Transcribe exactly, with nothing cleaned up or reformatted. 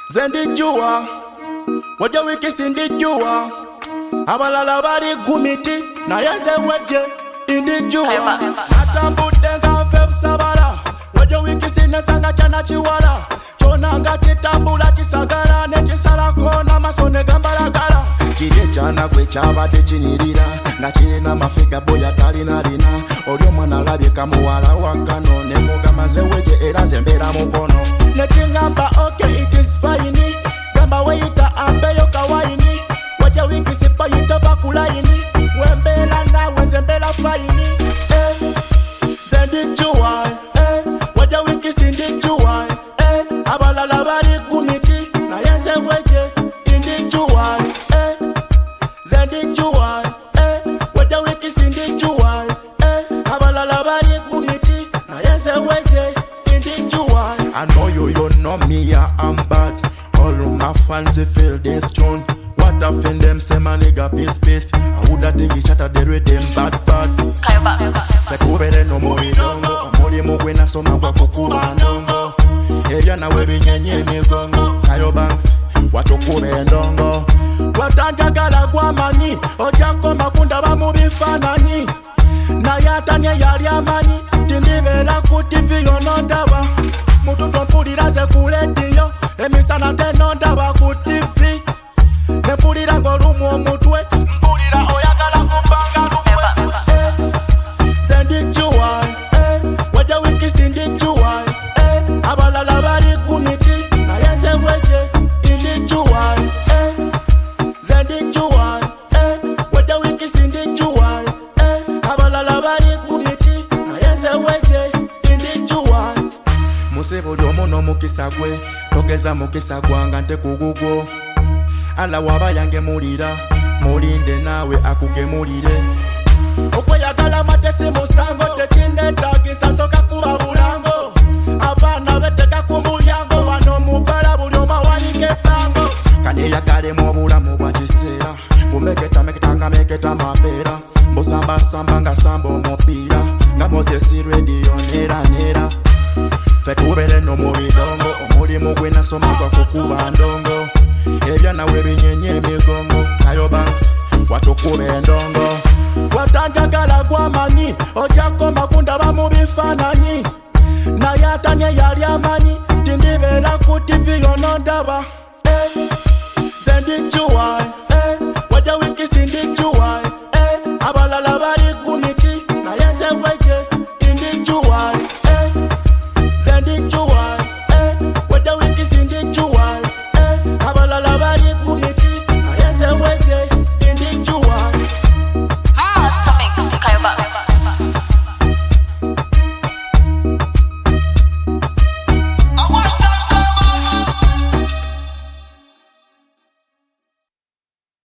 Zendijua Waja wiki sindijua Abalala bari gumiti Na yeze weje indijua Atambutenga feb sabara Waja wiki sinesanga chana chiwala Chonanga chitambula chisagara Nechisala kona masone gambalagala Chide chana kwe chabade chinirira Na chile na mafiga boya talina rina Olio mwana labye kamuwala wakano Nemoga maze weje era zembera mukono Nechingamba okay it is fine Gamba weita ambeyo kawaini Waja wiki sipa yita bakulaini Wembela na wezembela faini eh, Zendijua eh, Waja wiki sindijua eh, Abalala bari kumiti Na yeze weje indijua eh, Zendijua eh, Waja wiki sindijua eh, Abalala bari kumiti Na yeze weje indijua I know you, you know me, yeah, I'm bad. All my fans, they feel this tune. What I feel them, say my nigga, peace, peace. I woulda think each other, they read them bad, bad. Sekubere no mori dongo. Mori mugwena so mava kukuba ndongo. Evya na webi nyenye migongo. Kayo banks, watokube ndongo. Watanjagala kwa mani. Ojako makunda ba mubifanani. Na yatanye yali amani. Tindivera kutivi yonondawa. Mututo mpulira ze kulediyo Emisana tenondawa ku T V Nepulira ngolumu omutwe Mpulira oyagala kubanga lumwe eh, Zendijua eh, Waja wiki sindijua eh, Abalala bari kumiti Na yeze weje indijua eh, Zendijua eh, Waja wiki sindijua eh, Abalala bari kumiti Na yeze weje indijua Musevo lyomo no mukisa gwe Togeza mukisa gwanga nte kugugwo Ala waba yange mulira Mulinde nawe akugemulire Okweyagala matesi musango Tekinetagisa soka kuba bulango Abana beteka ku mulyango Wano mubala buli oma wanike fango Kane yagale mu bulamu bwa kiseera Mumeketa meketa nga meketa mapera Mbosamba samba nga samba omupiira Nga Moses radio nera nera Fetubere no mubidongo Omulimu gwena soma kwa kukuba ndongo Evya na webi nyenye migongo Kayo banks watukube ndongo Watanjagala kwa mani Ojako makunda ba mubifanani Na yatanye yali amani Tindibera ku T V yonondawa